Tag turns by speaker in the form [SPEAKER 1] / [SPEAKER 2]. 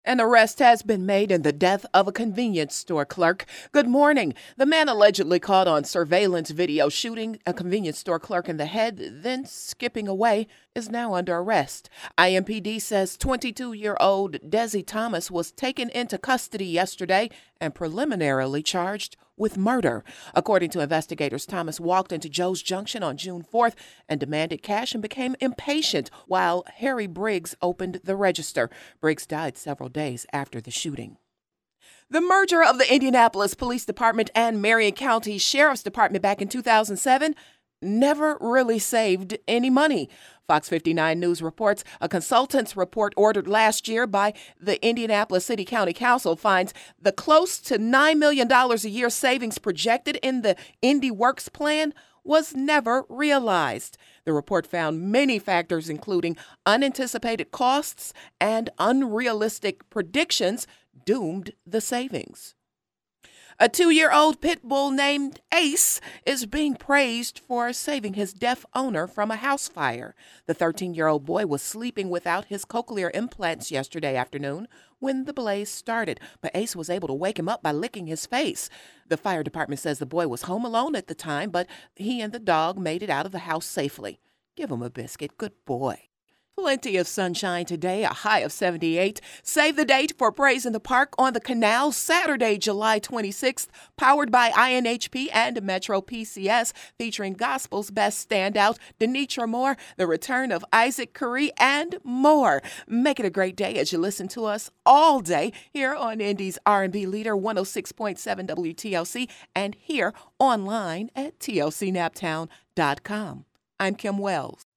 [SPEAKER 1] An arrest has been made in the death of a convenience store clerk. Good morning. The man allegedly caught on surveillance video shooting a convenience store clerk in the head, then skipping away, is now under arrest. IMPD says 22-year-old Desi Thomas was taken into custody yesterday and preliminarily charged with murder. According to investigators, Thomas walked into Joe's Junction on June 4th and demanded cash and became impatient while Harry Briggs opened the register. Briggs died several days after the shooting. The merger of the Indianapolis Police Department and Marion County Sheriff's Department back in 2007 never really saved any money. Fox 59 News reports a consultant's report ordered last year by the Indianapolis City County Council finds the close to $9 million a year savings projected in the Indy Works plan was never realized. The report found many factors, including unanticipated costs and unrealistic predictions, doomed the savings. A 2-year-old pit bull named Ace is being praised for saving his deaf owner from a house fire. The 13-year-old boy was sleeping without his cochlear implants yesterday afternoon when the blaze started, but Ace was able to wake him up by licking his face. The fire department says the boy was home alone at the time, but he and the dog made it out of the house safely. Give him a biscuit. Good boy. Plenty of sunshine today, a high of 78. Save the date for Praise in the Park on the Canal, Saturday, July 26th, powered by INHP and Metro PCS, featuring Gospel's Best Standout, Denitra Moore, the return of Isaac Curry, and more. Make it a great day as you listen to us all day here on Indy's R&B Leader 106.7 WTLC and here online at tlcnaptown.com. I'm Kim Wells.